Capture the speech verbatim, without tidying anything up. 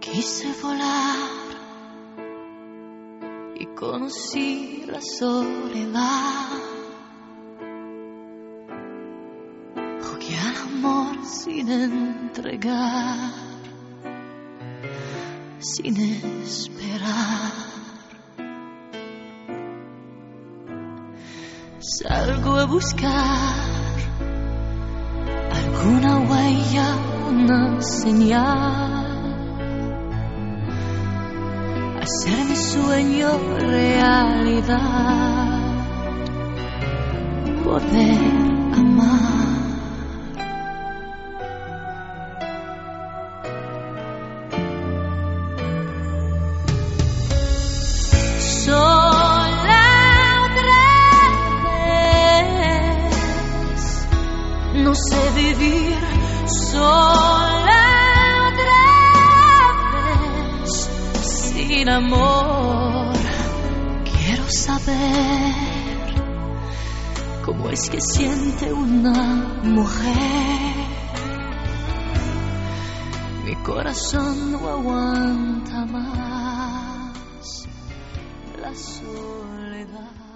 Quise volar y conocí la soledad. Jugué al amor sin entregar, sin esperar. Salgo a buscar alguna huella, una señal, hacer mi sueño realidad, poder amar. Sola otra vez, no sé vivir sola otra vez, sin amor. Quiero saber cómo es que siente una mujer. Mi corazón no aguanta más la soledad.